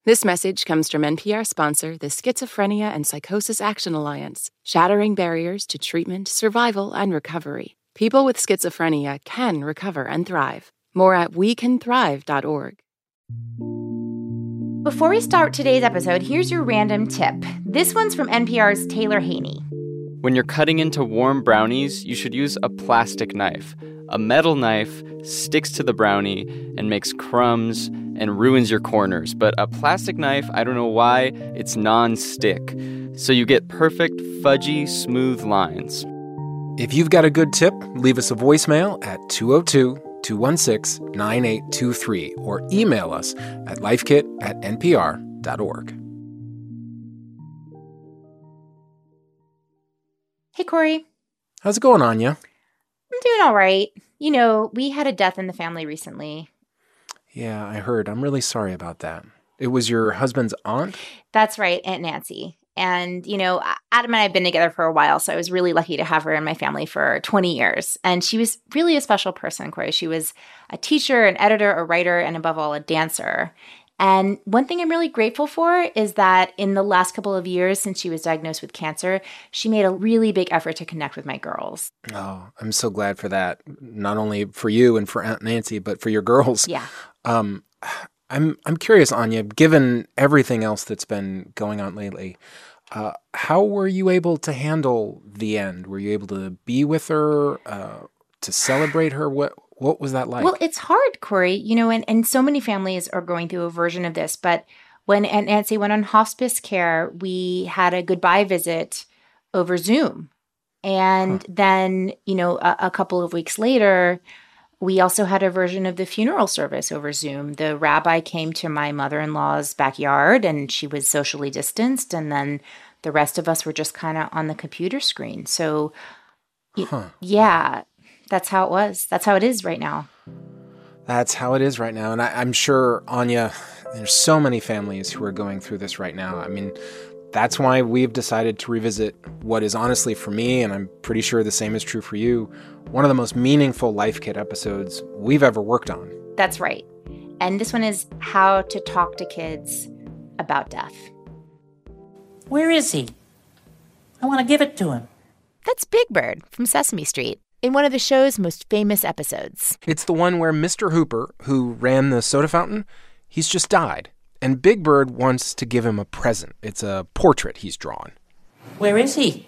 This message comes from NPR sponsor, the Schizophrenia and Psychosis Action Alliance, shattering barriers to treatment, survival, and recovery. People with schizophrenia can recover and thrive. More at wecanthrive.org. Before we start today's episode, here's your random tip. This one's from NPR's Taylor Haney. When you're cutting into warm brownies, you should use a plastic knife. A metal knife sticks to the brownie and makes crumbs and ruins your corners. But a plastic knife, I don't know why, it's non-stick. So you get perfect, fudgy, smooth lines. If you've got a good tip, leave us a voicemail at 202-216-9823 or email us at lifekit@npr.org. Hey, Corey. How's it going, Anya? I'm doing all right. You know, we had a death in the family recently. Yeah, I heard. I'm really sorry about that. It was your husband's aunt? That's right, Aunt Nancy. And, you know, Adam and I have been together for a while, so I was really lucky to have her in my family for 20 years. And she was really a special person, Corey. She was a teacher, an editor, a writer, and above all, a dancer. And one thing I'm really grateful for is that in the last couple of years since she was diagnosed with cancer, she made a really big effort to connect with my girls. Oh, I'm so glad for that. Not only for you and for Aunt Nancy, but for your girls. Yeah. I'm curious, Anya, given everything else that's been going on lately, how were you able to handle the end? Were you able to be with her, to celebrate her? What was that like? Well, it's hard, Corey, you know, and so many families are going through a version of this. But when Aunt Nancy went on hospice care, we had a goodbye visit over Zoom. And then, you know, a couple of weeks later, we also had a version of the funeral service over Zoom. The rabbi came to my mother-in-law's backyard, and she was socially distanced. And then the rest of us were just kind of on the computer screen. So, yeah, that's how it was. That's how it is right now. That's how it is right now. And I'm sure, Anya, there's so many families who are going through this right now. I mean, that's why we've decided to revisit what is honestly for me, and I'm pretty sure the same is true for you, one of the most meaningful Life Kit episodes we've ever worked on. That's right. And this one is how to talk to kids about death. Where is he? I want to give it to him. That's Big Bird from Sesame Street in one of the show's most famous episodes. It's the one where Mr. Hooper, who ran the soda fountain, he's just died. And Big Bird wants to give him a present. It's a portrait he's drawn. Where is he?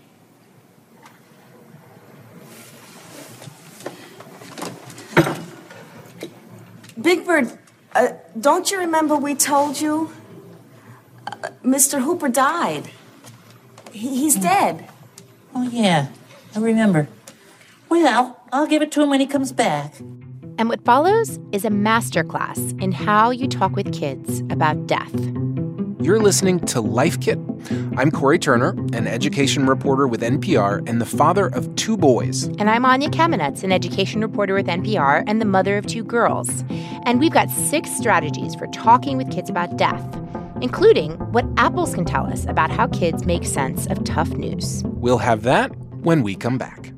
Big Bird, don't you remember we told you Mr. Hooper died? He's dead. Oh, yeah, I remember. Well, I'll give it to him when he comes back. And what follows is a masterclass in how you talk with kids about death. You're listening to Life Kit. I'm Corey Turner, an education reporter with NPR and the father of two boys. And I'm Anya Kamenetz, an education reporter with NPR and the mother of two girls. And we've got 6 strategies for talking with kids about death, including what apples can tell us about how kids make sense of tough news. We'll have that when we come back.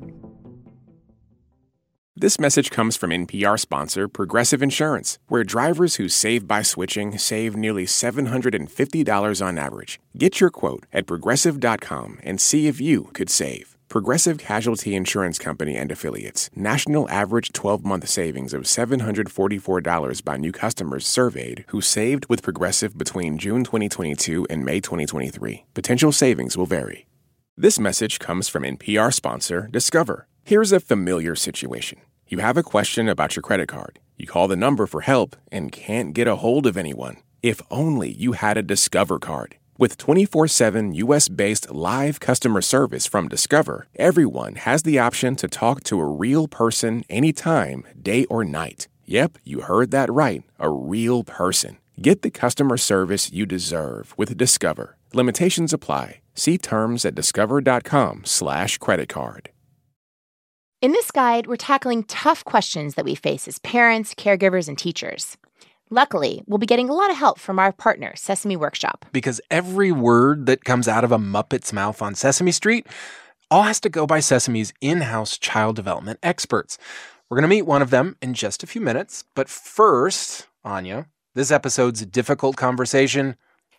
This message comes from NPR sponsor Progressive Insurance, where drivers who save by switching save nearly $750 on average. Get your quote at Progressive.com and see if you could save. Progressive Casualty Insurance Company and Affiliates. National average 12-month savings of $744 by new customers surveyed who saved with Progressive between June 2022 and May 2023. Potential savings will vary. This message comes from NPR sponsor Discover. Here's a familiar situation. You have a question about your credit card. You call the number for help and can't get a hold of anyone. If only you had a Discover card. With 24/7 U.S.-based live customer service from Discover, everyone has the option to talk to a real person anytime, day or night. Yep, you heard that right, a real person. Get the customer service you deserve with Discover. Limitations apply. See terms at discover.com/creditcard. In this guide, we're tackling tough questions that we face as parents, caregivers, and teachers. Luckily, we'll be getting a lot of help from our partner, Sesame Workshop. Because every word that comes out of a Muppet's mouth on Sesame Street all has to go by Sesame's in-house child development experts. We're going to meet one of them in just a few minutes. But first, Anya, this episode's difficult conversation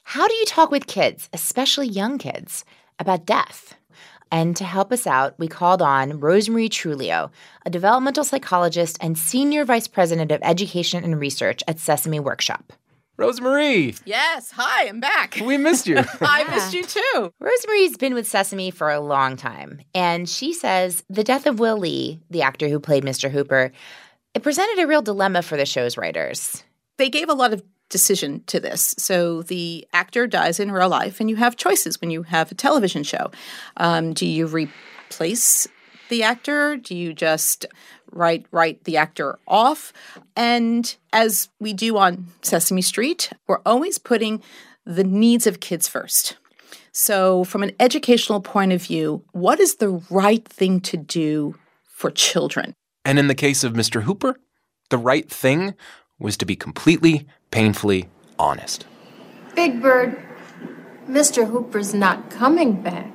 How do you talk with kids, especially young kids, about death? And to help us out, we called on Rosemarie Trulio, a developmental psychologist and senior vice president of education and research at Sesame Workshop. Rosemarie! Yes, hi, I'm back. We missed you. I missed you too. Rosemarie's been with Sesame for a long time, and she says the death of Will Lee, the actor who played Mr. Hooper, it presented a real dilemma for the show's writers. They gave a lot of decision to this. So the actor dies in real life, and you have choices when you have a television show. Do you replace the actor? Do you just write the actor off? And as we do on Sesame Street, we're always putting the needs of kids first. So from an educational point of view, what is the right thing to do for children? And in the case of Mr. Hooper, the right thing was to be completely, painfully honest. Big Bird, Mr. Hooper's not coming back.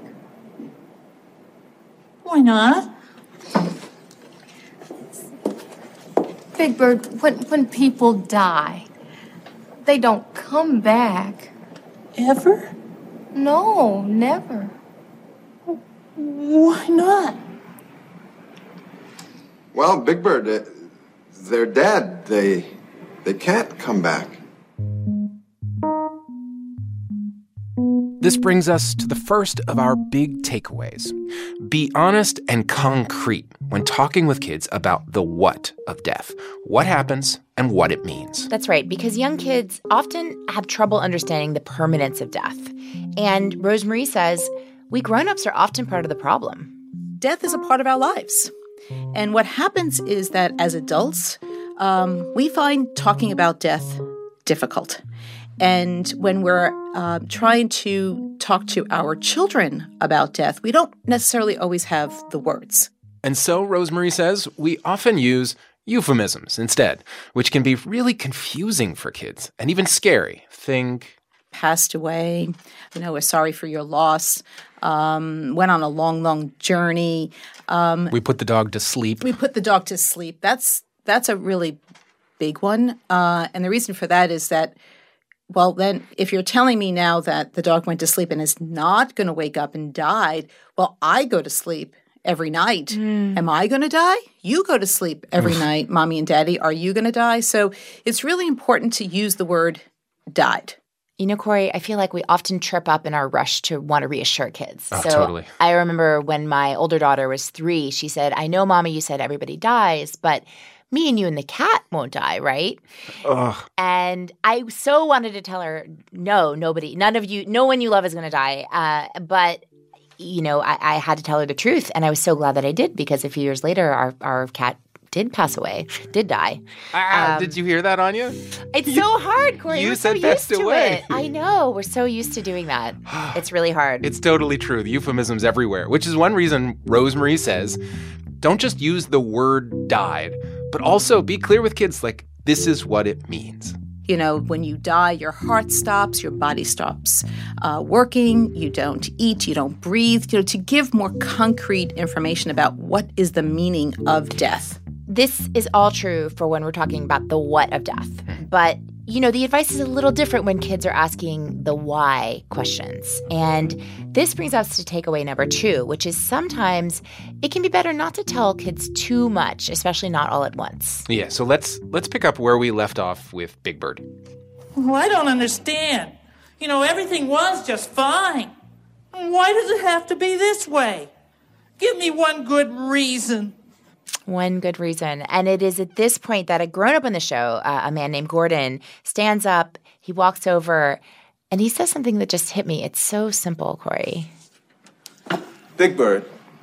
Why not? Big Bird, when people die, they don't come back. Ever? No, never. Why not? Well, Big Bird, they're dead. They can't come back. This brings us to the first of our big takeaways. Be honest and concrete when talking with kids about the what of death, what happens and what it means. That's right, because young kids often have trouble understanding the permanence of death. And Rosemarie says we grown-ups are often part of the problem. Death is a part of our lives. And what happens is that as adults, we find talking about death difficult. And when we're trying to talk to our children about death, we don't necessarily always have the words. And so, Rosemarie says, we often use euphemisms instead, which can be really confusing for kids and even scary. Think passed away, we're sorry for your loss, went on a long, long journey. We put the dog to sleep. We put the dog to sleep. That's a really big one. And the reason for that is that, well, then if you're telling me now that the dog went to sleep and is not going to wake up and died, well, I go to sleep every night. Am I going to die? You go to sleep every night, Mommy and Daddy. Are you going to die? So it's really important to use the word died. You know, Corey, I feel like we often trip up in our rush to want to reassure kids. Oh, totally. I remember when my older daughter was 3, she said, I know, Mommy, you said everybody dies, but me and you and the cat won't die, right? Ugh. And I so wanted to tell her, no, no one you love is going to die. But, I had to tell her the truth. And I was so glad that I did, because a few years later, our cat did pass away, did die. Did you hear that, Anya? It's so hard, Corey. You We're said so passed used to away. it. I know. We're so used to doing that. It's really hard. It's totally true. The euphemisms everywhere, which is one reason Rosemarie says, don't just use the word died, but also be clear with kids, like, this is what it means. When you die, your heart stops, your body stops working, you don't eat, you don't breathe, to give more concrete information about what is the meaning of death. This is all true for when we're talking about the what of death. But, the advice is a little different when kids are asking the why questions. And this brings us to takeaway number 2, which is sometimes it can be better not to tell kids too much, especially not all at once. Yeah, so let's pick up where we left off with Big Bird. Well, I don't understand. Everything was just fine. Why does it have to be this way? Give me one good reason. One good reason. And it is at this point that a grown-up on the show, a man named Gordon, stands up, he walks over, and he says something that just hit me. It's so simple, Corey. Big Bird,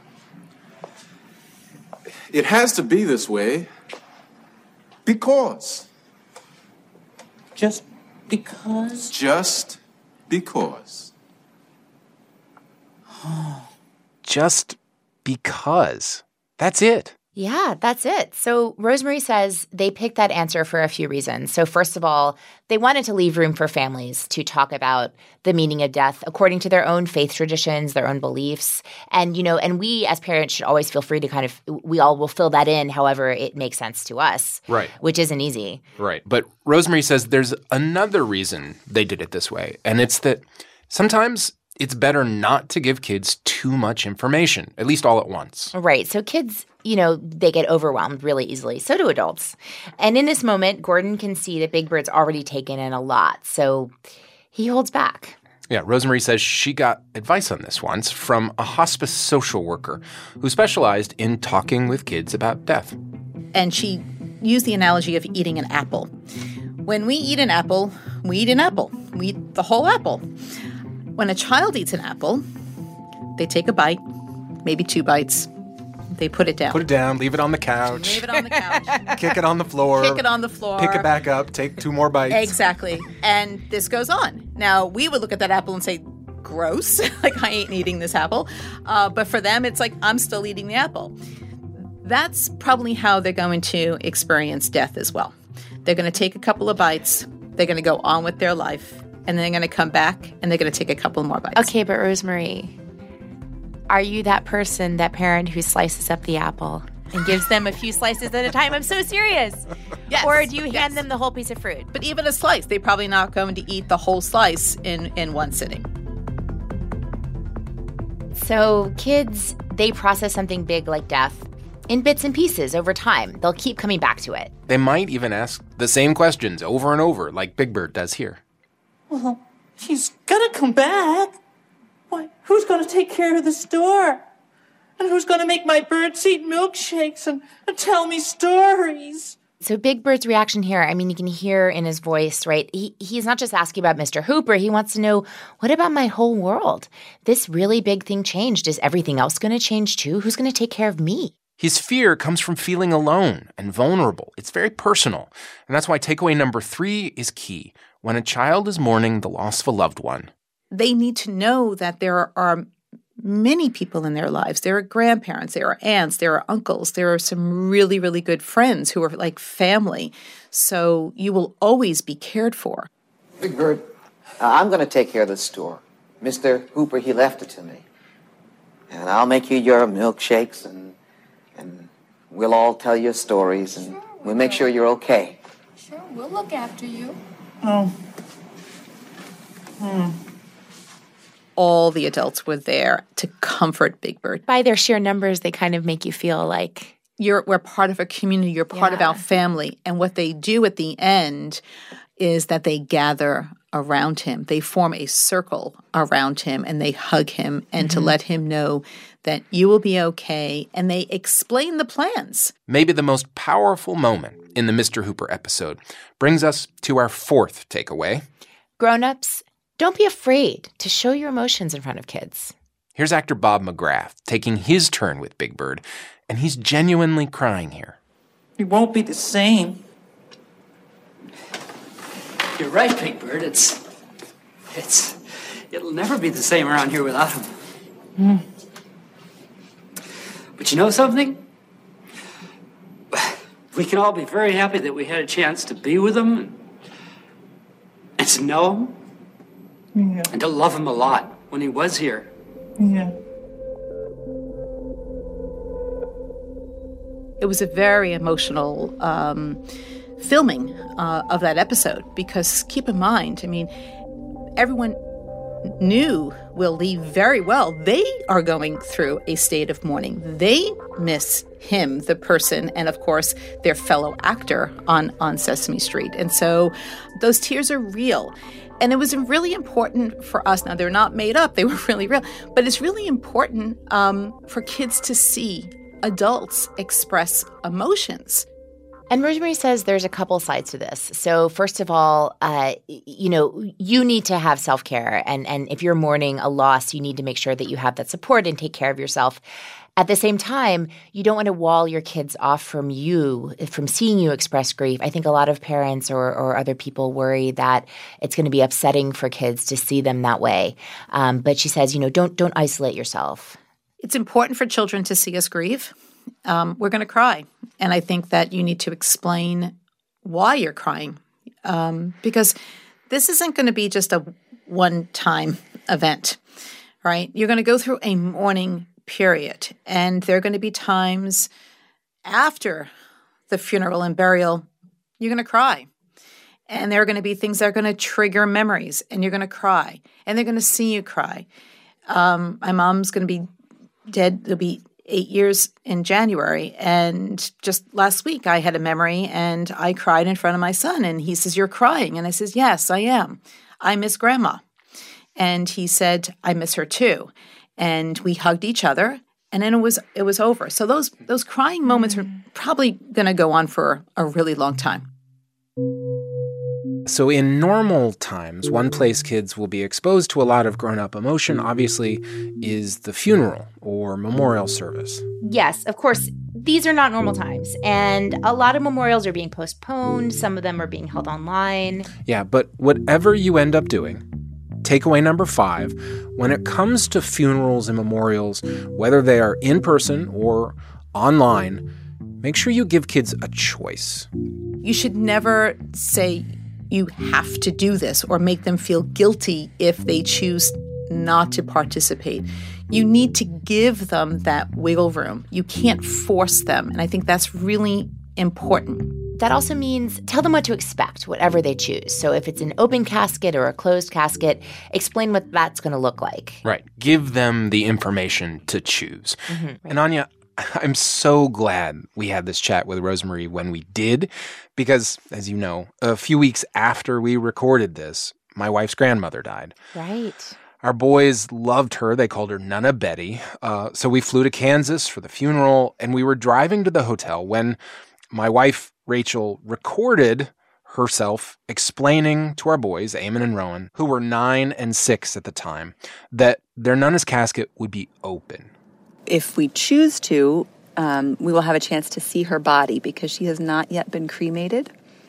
it has to be this way because. Just because? Just because. Just because. That's it. Yeah, that's it. So Rosemary says they picked that answer for a few reasons. So first of all, they wanted to leave room for families to talk about the meaning of death according to their own faith traditions, their own beliefs. And, and we as parents should always feel free to we all will fill that in however it makes sense to us. Right. Which isn't easy. Right. But Rosemary says there's another reason they did it this way. And it's that sometimes it's better not to give kids too much information, at least all at once. Right. So kids, they get overwhelmed really easily. So do adults. And in this moment, Gordon can see that Big Bird's already taken in a lot. So he holds back. Yeah, Rosemary says she got advice on this once from a hospice social worker who specialized in talking with kids about death. And she used the analogy of eating an apple. When we eat an apple, we eat an apple. We eat the whole apple. When a child eats an apple, they take a bite, maybe 2 bites. They put it down. Put it down, leave it on the couch. Leave it on the couch. Kick it on the floor. Kick it on the floor. Pick it back up, take 2 more bites. Exactly. And this goes on. Now, we would look at that apple and say, gross, like I ain't eating this apple. But for them, it's like, I'm still eating the apple. That's probably how they're going to experience death as well. They're going to take a couple of bites. They're going to go on with their life. And then they're going to come back, and they're going to take a couple more bites. Okay, but Rosemary, are you that person, that parent who slices up the apple and gives them a few slices at a time? I'm so serious. Yes. Or do you hand them the whole piece of fruit? But even a slice, they're probably not going to eat the whole slice in one sitting. So kids, they process something big like death in bits and pieces over time. They'll keep coming back to it. They might even ask the same questions over and over, like Big Bird does here. Well, he's gonna come back. Why, who's gonna take care of the store? And who's gonna make my birds eat milkshakes and tell me stories? So Big Bird's reaction here, I mean, you can hear in his voice, right? He's not just asking about Mr. Hooper. He wants to know, what about my whole world? This really big thing changed. Is everything else going to change too? Who's going to take care of me? His fear comes from feeling alone and vulnerable. It's very personal. And that's why takeaway number 3 is key. When a child is mourning the loss of a loved one, they need to know that there are many people in their lives. There are grandparents, there are aunts, there are uncles, there are some really, really good friends who are like family. So you will always be cared for. Big Bird, I'm going to take care of the store. Mr. Hooper, he left it to me. And I'll make you your milkshakes, and we'll all tell you stories, and we'll make sure you're okay. Sure, we'll look after you. Oh. All the adults were there to comfort Big Bird. By their sheer numbers, they kind of make you feel like we're part of a community, you're part of our family. And what they do at the end is that they gather around him. They form a circle around him and they hug him and to let him know that you will be okay. And they explain the plans. Maybe the most powerful moment in the Mr. Hooper episode brings us to our 4th takeaway. Grown-ups, don't be afraid to show your emotions in front of kids. Here's actor Bob McGrath taking his turn with Big Bird, and he's genuinely crying here. It won't be the same. You're right, Big Bird. It'll never be the same around here without him. But you know something? We can all be very happy that we had a chance to be with him and to know him and to love him a lot when he was here. Yeah. It was a very emotional filming of that episode because keep in mind, I mean, everyone knew Will Lee very well. They are going through a state of mourning. They miss him, the person, and of course, their fellow actor on Sesame Street. And so those tears are real. And it was really important for us. Now, they're not made up. They were really real. But it's really important for kids to see adults express emotions. And Rosemary says there's a couple sides to this. So first of all, you need to have self-care. And if you're mourning a loss, you need to make sure that you have that support and take care of yourself. At the same time, you don't want to wall your kids off from seeing you express grief. I think a lot of parents or other people worry that it's going to be upsetting for kids to see them that way. But she says, don't isolate yourself. It's important for children to see us grieve. we're going to cry. And I think that you need to explain why you're crying, because this isn't going to be just a one-time event, right? You're going to go through a mourning period, and there are going to be times after the funeral and burial, you're going to cry. And there are going to be things that are going to trigger memories, and you're going to cry, and they're going to see you cry. My mom's going to be dead. It'll be 8 years in January. And just last week, I had a memory, and I cried in front of my son. And he says, "You're crying." And I says, "Yes, I am. I miss Grandma." And he said, "I miss her too." And we hugged each other, and then it was over. So those crying moments are probably going to go on for a really long time. So in normal times, one place kids will be exposed to a lot of grown-up emotion, obviously, is the funeral or memorial service. Yes, of course, these are not normal times. And a lot of memorials are being postponed. Some of them are being held online. Yeah, but whatever you end up doing, takeaway number 5, when it comes to funerals and memorials, whether they are in person or online, make sure you give kids a choice. You should never say you have to do this or make them feel guilty if they choose not to participate. You need to give them that wiggle room. You can't force them. And I think that's really important. That also means tell them what to expect, whatever they choose. So if it's an open casket or a closed casket, explain what that's going to look like. Right. Give them the information to choose. Mm-hmm, right. And Anya, I'm so glad we had this chat with Rosemarie when we did, because, as you know, a few weeks after we recorded this, my wife's grandmother died. Right. Our boys loved her. They called her Nana Betty. So we flew to Kansas for the funeral, and we were driving to the hotel when my wife, Rachel, recorded herself explaining to our boys, Eamon and Rowan, who were 9 and 6 at the time, that their Nana's casket would be open. If we choose to, we will have a chance to see her body because she has not yet been cremated.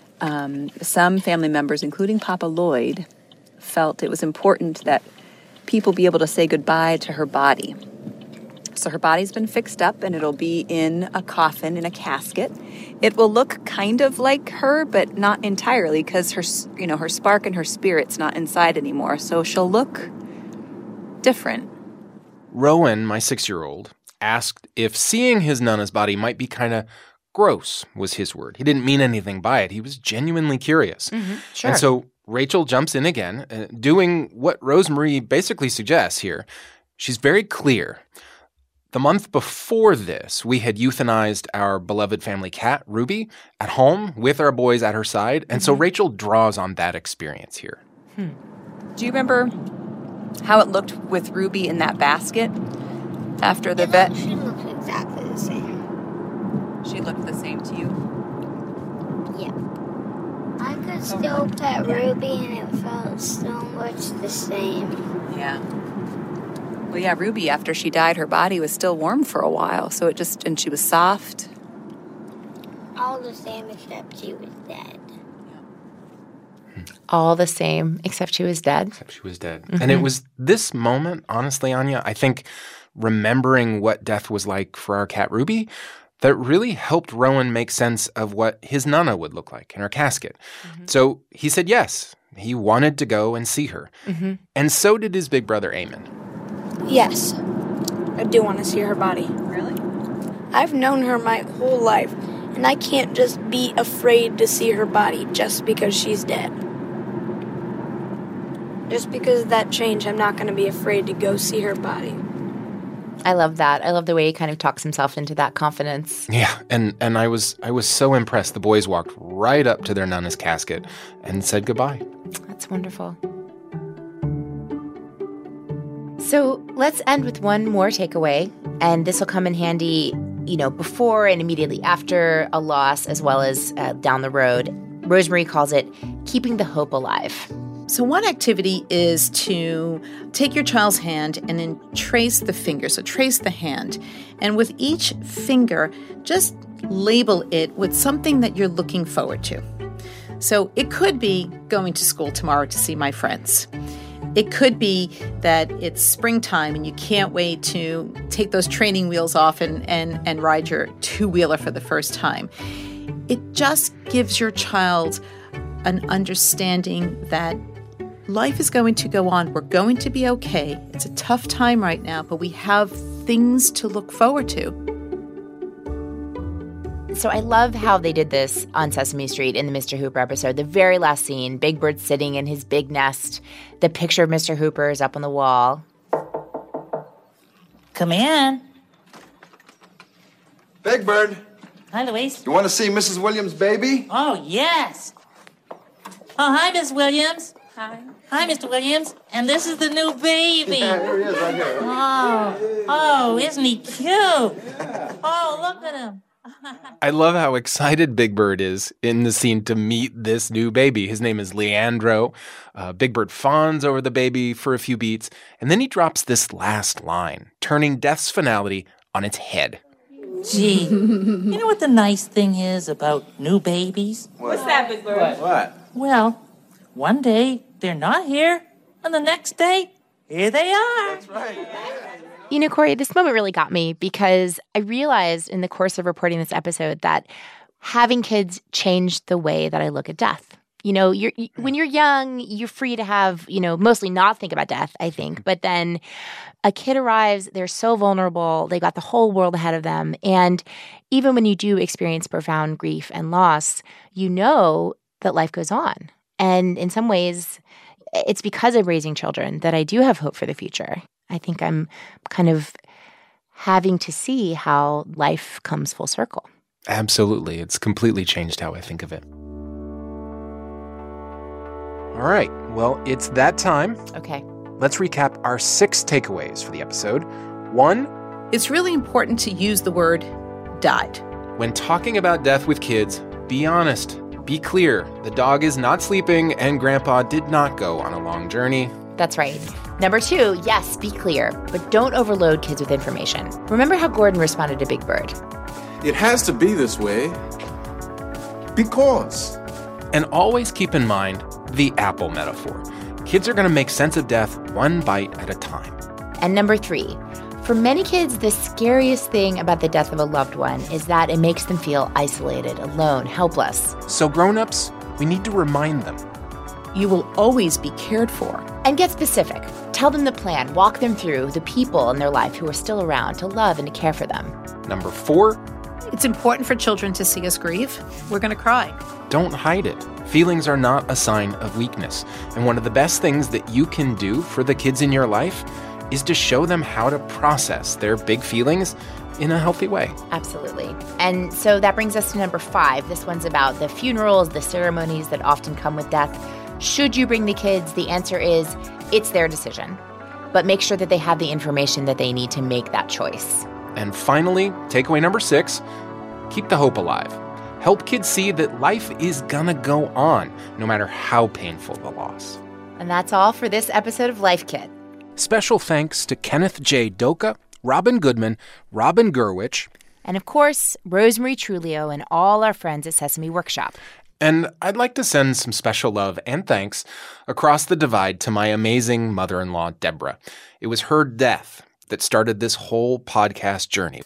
Some family members, including Papa Lloyd, felt it was important that people be able to say goodbye to her body. So her body's been fixed up, and it'll be in a coffin, in a casket. It will look kind of like her, but not entirely, because her spark and her spirit's not inside anymore. So she'll look different. Rowan, my 6-year-old, asked if seeing his Nana's body might be kind of gross, was his word. He didn't mean anything by it. He was genuinely curious. Mm-hmm, sure. And so Rachel jumps in again, doing what Rosemarie basically suggests here. She's very clear. The month before this, we had euthanized our beloved family cat, Ruby, at home with our boys at her side. And so Rachel draws on that experience here. Do you remember how it looked with Ruby in that basket after the vet? She looked exactly the same. She looked the same to you? Yeah. I could still pet Ruby and it felt so much the same. Yeah. Well, yeah, Ruby, after she died, her body was still warm for a while, so and she was soft. All the same except she was dead. All the same, except she was dead. Except she was dead. Mm-hmm. And it was this moment, honestly, Anya, I think remembering what death was like for our cat Ruby, that really helped Rowan make sense of what his Nana would look like in her casket. Mm-hmm. So he said yes. He wanted to go and see her. Mm-hmm. And so did his big brother, Eamon. Yes, I do want to see her body. Really? I've known her my whole life, and I can't just be afraid to see her body just because she's dead. Just because of that change, I'm not going to be afraid to go see her body. I love that. I love the way he kind of talks himself into that confidence. Yeah, and I was so impressed. The boys walked right up to their Nana's casket and said goodbye. That's wonderful. So let's end with one more takeaway, and this will come in handy, before and immediately after a loss, as well as down the road. Rosemarie calls it keeping the hope alive. So one activity is to take your child's hand and then trace the finger. So trace the hand. And with each finger, just label it with something that you're looking forward to. So it could be going to school tomorrow to see my friends. It could be that it's springtime and you can't wait to take those training wheels off and ride your two-wheeler for the first time. It just gives your child an understanding that life is going to go on. We're going to be okay. It's a tough time right now, but we have things to look forward to. So I love how they did this on Sesame Street in the Mr. Hooper episode. The very last scene, Big Bird sitting in his big nest. The picture of Mr. Hooper is up on the wall. Come in. Big Bird. Hi, Louise. You want to see Mrs. Williams' baby? Oh, yes. Oh, hi, Miss Williams. Hi. Hi, Mr. Williams. And this is the new baby. Yeah, here he is right here. Oh, isn't he cute? Oh, look at him. I love how excited Big Bird is in the scene to meet this new baby. His name is Leandro. Big Bird fawns over the baby for a few beats, and then he drops this last line, turning Death's finality on its head. Gee, you know what the nice thing is about new babies? What's that, Big Bird? What? Well, one day they're not here, and the next day, here they are. That's right. You know, Corey, this moment really got me because I realized in the course of reporting this episode that having kids changed the way that I look at death. You know, when you're young, you're free to have, mostly not think about death, I think. But then a kid arrives, they're so vulnerable, they've got the whole world ahead of them. And even when you do experience profound grief and loss, you know that life goes on. And in some ways, it's because of raising children that I do have hope for the future. I think I'm kind of having to see how life comes full circle. Absolutely. It's completely changed how I think of it. All right. Well, it's that time. Okay. Let's recap our 6 takeaways for the episode. 1. It's really important to use the word died. When talking about death with kids, be honest. Be clear. The dog is not sleeping and Grandpa did not go on a long journey. That's right. Number 2, yes, be clear, but don't overload kids with information. Remember how Gordon responded to Big Bird. It has to be this way because. And always keep in mind the apple metaphor. Kids are going to make sense of death one bite at a time. And number 3, for many kids, the scariest thing about the death of a loved one is that it makes them feel isolated, alone, helpless. So grown-ups, we need to remind them. You will always be cared for. And get specific. Tell them the plan. Walk them through the people in their life who are still around to love and to care for them. Number 4. It's important for children to see us grieve. We're going to cry. Don't hide it. Feelings are not a sign of weakness. And one of the best things that you can do for the kids in your life is to show them how to process their big feelings in a healthy way. Absolutely. And so that brings us to number 5. This one's about the funerals, the ceremonies that often come with death. Should you bring the kids? The answer is it's their decision. But make sure that they have the information that they need to make that choice. And finally, takeaway number 6, keep the hope alive. Help kids see that life is gonna go on, no matter how painful the loss. And that's all for this episode of Life Kit. Special thanks to Kenneth J. Doka, Robin Goodman, Robin Gurwitch, and of course, Rosemary Trulio and all our friends at Sesame Workshop. And I'd like to send some special love and thanks across the divide to my amazing mother-in-law, Deborah. It was her death that started this whole podcast journey.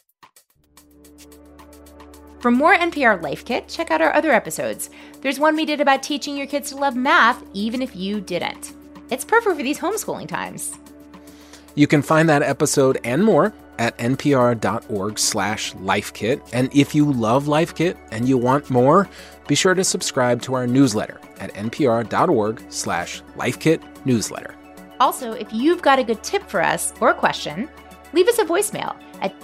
For more NPR Life Kit, check out our other episodes. There's one we did about teaching your kids to love math, even if you didn't. It's perfect for these homeschooling times. You can find that episode and more at npr.org/lifekit. And if you love Life Kit and you want more, be sure to subscribe to our newsletter at npr.org/lifekitnewsletter. Also, if you've got a good tip for us or a question, leave us a voicemail at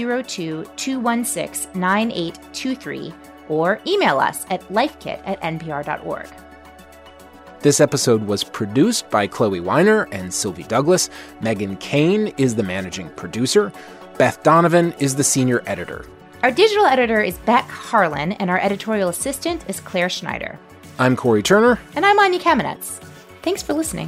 202-216-9823 or email us at lifekit@npr.org. This episode was produced by Chloe Weiner and Sylvie Douglas. Megan Kane is the managing producer. Beth Donovan is the senior editor. Our digital editor is Beck Harlan, and our editorial assistant is Claire Schneider. I'm Corey Turner. And I'm Anya Kamenetz. Thanks for listening.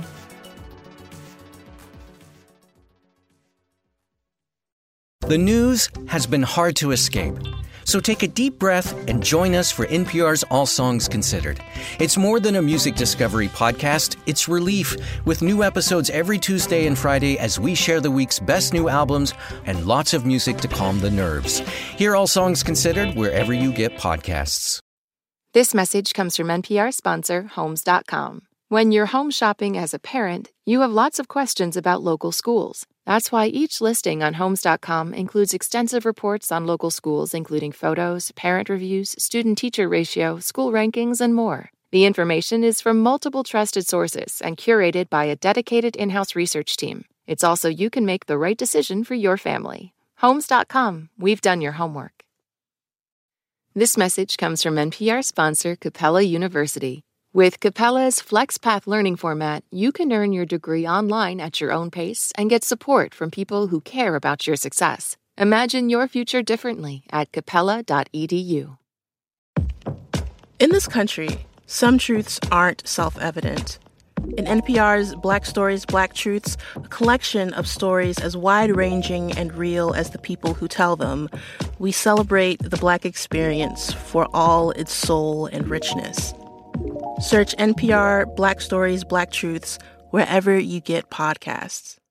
The news has been hard to escape. So take a deep breath and join us for NPR's All Songs Considered. It's more than a music discovery podcast. It's relief, with new episodes every Tuesday and Friday as we share the week's best new albums and lots of music to calm the nerves. Hear All Songs Considered wherever you get podcasts. This message comes from NPR sponsor Homes.com. When you're home shopping as a parent, you have lots of questions about local schools. That's why each listing on Homes.com includes extensive reports on local schools, including photos, parent reviews, student-teacher ratio, school rankings, and more. The information is from multiple trusted sources and curated by a dedicated in-house research team. It's also you can make the right decision for your family. Homes.com. We've done your homework. This message comes from NPR sponsor Capella University. With Capella's FlexPath learning format, you can earn your degree online at your own pace and get support from people who care about your success. Imagine your future differently at capella.edu. In this country, some truths aren't self-evident. In NPR's Black Stories, Black Truths, a collection of stories as wide-ranging and real as the people who tell them, we celebrate the Black experience for all its soul and richness. Search NPR Black Stories, Black Truths wherever you get podcasts.